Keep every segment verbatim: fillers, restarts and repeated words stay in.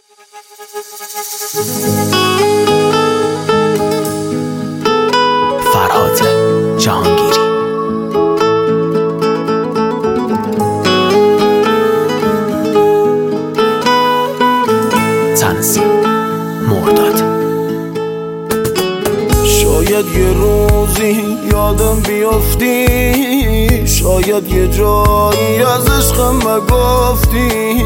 فرهاد جهانگیری. تنظیم مرداد. شاید یه روزی یادم بیافتی، شاید یه جایی از عشقم مگفتی،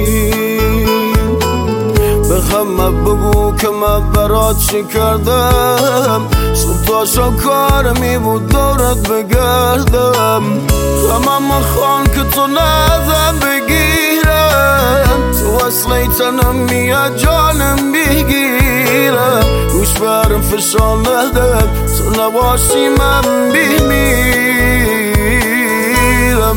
به همه بگو که من برات چی کردم، صبح تا شب کارمی بود دورت بگردم، همه خان که تو نزن بگیرم، تو اصلی تنم میاد جانم بگیرم، گوش برم فشار ندم، تو نباشی من بمیرم.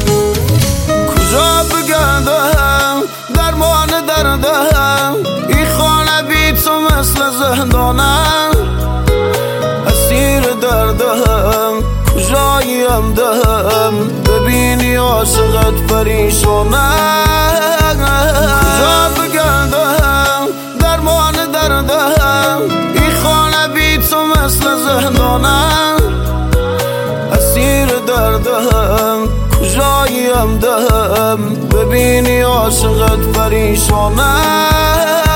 کجا بگردم درمان دردم، این خانه بی تو مثل زندانم، اسیر دردم کجاییم دهم، ببینی عاشقت پریشانم. کجا بگردم درمان دردم، این خانه بی تو مثل زندانم، اسیر دردم کجاییم دهم، ببینی عاشقت پریشانم.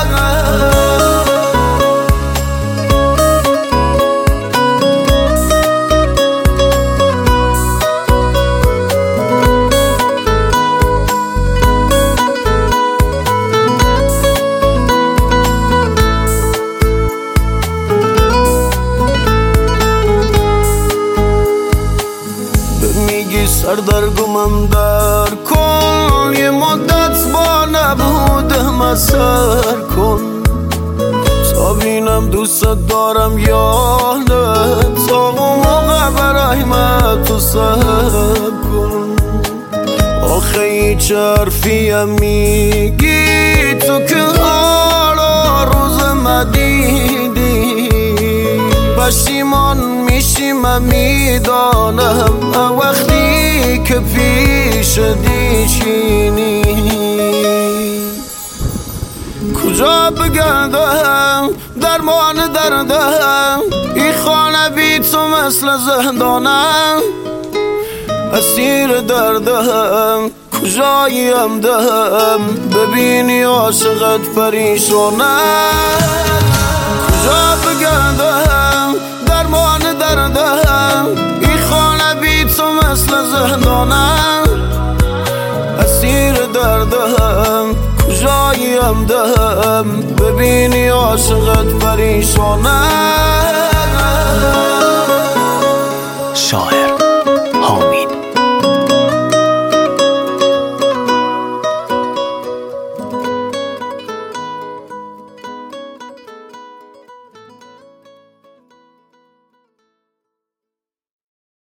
میگی سردرگمم در کن، یه مدت با نبودم از سر کن، تا بینم دوست دارم یا نه، تا اون موقع برای من تو سر کن. آخه هیچ حرفیم میگی تو که حالا روز مدیدی، پشیمان میشی من میدانم، وقتی که پیش دیشینی. کجا بگردم درمان دردم، این خانه بی تو مثل زندانم، اسیر دردم کجاییم دهم، ببینی عاشقت پریشانم. کجا بگردم درمان دردم، این خانه بی تو مثل زندانم، اسیر دردم کجاییم دهم، ببینی عاشقت پریشانم. شاعر